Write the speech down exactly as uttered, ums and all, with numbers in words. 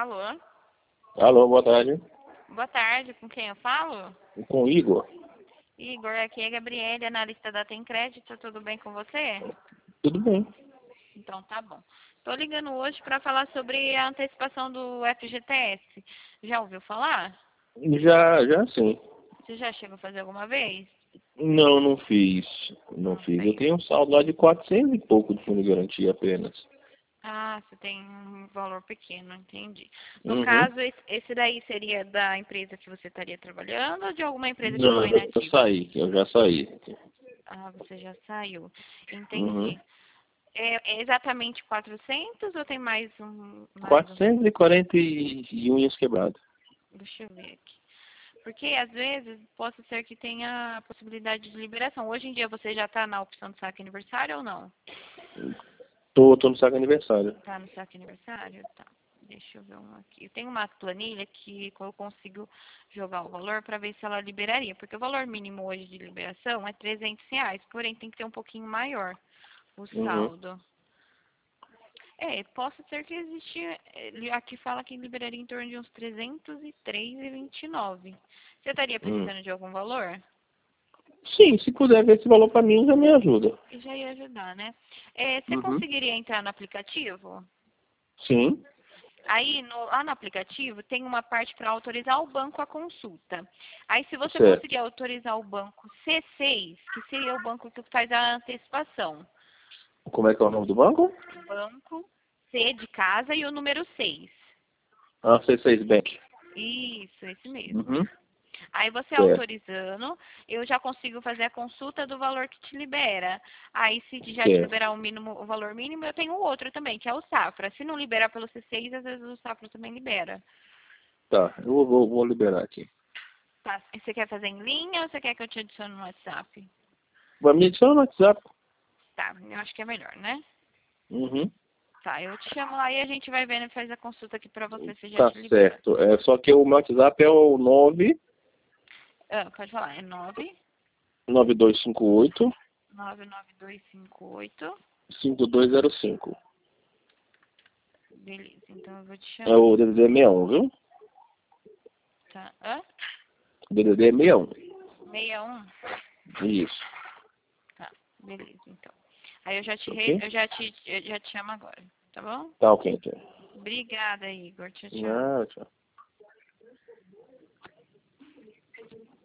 Alô? Alô, boa tarde. Boa tarde, com quem eu falo? Com o Igor. Igor, aqui é Gabriele, analista da Tem Crédito, tudo bem com você? Tudo bem. Então tá bom. Tô ligando hoje para falar sobre a antecipação do F G T S. Já ouviu falar? Já, já sim. Você já chegou a fazer alguma vez? Não, não fiz. Não Não fiz. Eu fez. tenho um saldo lá de quatrocentos e pouco de fundo de garantia apenas. Ah, você tem um valor pequeno, entendi. No Uhum. caso, esse esse daí seria da empresa que você estaria trabalhando ou de alguma empresa que ficou Não, eu, eu inativa? saí. Eu já saí. Ah, você já saiu. Uhum. Entendi. É, é exatamente quatrocentos ou tem mais um, mais um? quatrocentos e quarenta e unhas quebradas. Deixa eu ver aqui. Porque às vezes pode ser que tenha a possibilidade de liberação. Hoje em dia você já está na opção do saque aniversário ou não? Tô, tô no saco aniversário. Tá no saque aniversário? Tá. Deixa eu ver um aqui. Eu tenho uma planilha que eu consigo jogar o valor para ver se ela liberaria. Porque o valor mínimo hoje de liberação é trezentos reais. Porém, tem que ter um pouquinho maior o Uhum. saldo. É, posso ser que existe. Ele aqui fala que liberaria em torno de uns trezentos e três e vinte e nove. Você estaria Hum. precisando de algum valor? Sim, se puder ver esse valor pra mim, já me ajuda. E já ia ajudar, né? É, você Uhum. conseguiria entrar no aplicativo? Sim. Aí, no, lá no aplicativo, tem uma parte para autorizar o banco a consulta. Aí, se você Certo. conseguir autorizar o banco C seis, que seria o banco que faz a antecipação. Como é que é o nome do banco? Banco C de casa e o número seis. Ah, C seis Bank. Isso, esse mesmo. Uhum. Aí você Certo. autorizando, eu já consigo fazer a consulta do valor que te libera. Aí se já te Certo. liberar o mínimo, o valor mínimo, eu tenho o outro também, que é o Safra. Se não liberar pelo C seis, às vezes o Safra também libera. Tá, eu vou, vou, vou liberar aqui. Tá. Você quer fazer em linha ou você quer que eu te adicione no WhatsApp? Vai me adiciona no WhatsApp. Tá, eu acho que é melhor, né? Uhum. Tá, eu te chamo lá e a gente vai vendo e faz a consulta aqui pra você se já Tá te libera. certo. É, só que o meu WhatsApp é o nove Ah, pode falar, é nove nove dois cinco oito nove nove dois cinco oito. cinco dois zero cinco. Beleza, então eu vou te É chamar. o D D D sessenta e um, viu? Tá? Hã? O D D D é sessenta e um. sessenta e um? Isso. Tá, beleza, então. Aí eu já te, re... Ok? eu já te, eu já te chamo agora, tá bom? Tá ok, então. Obrigada, Igor. Tchau, tchau. Não, tchau.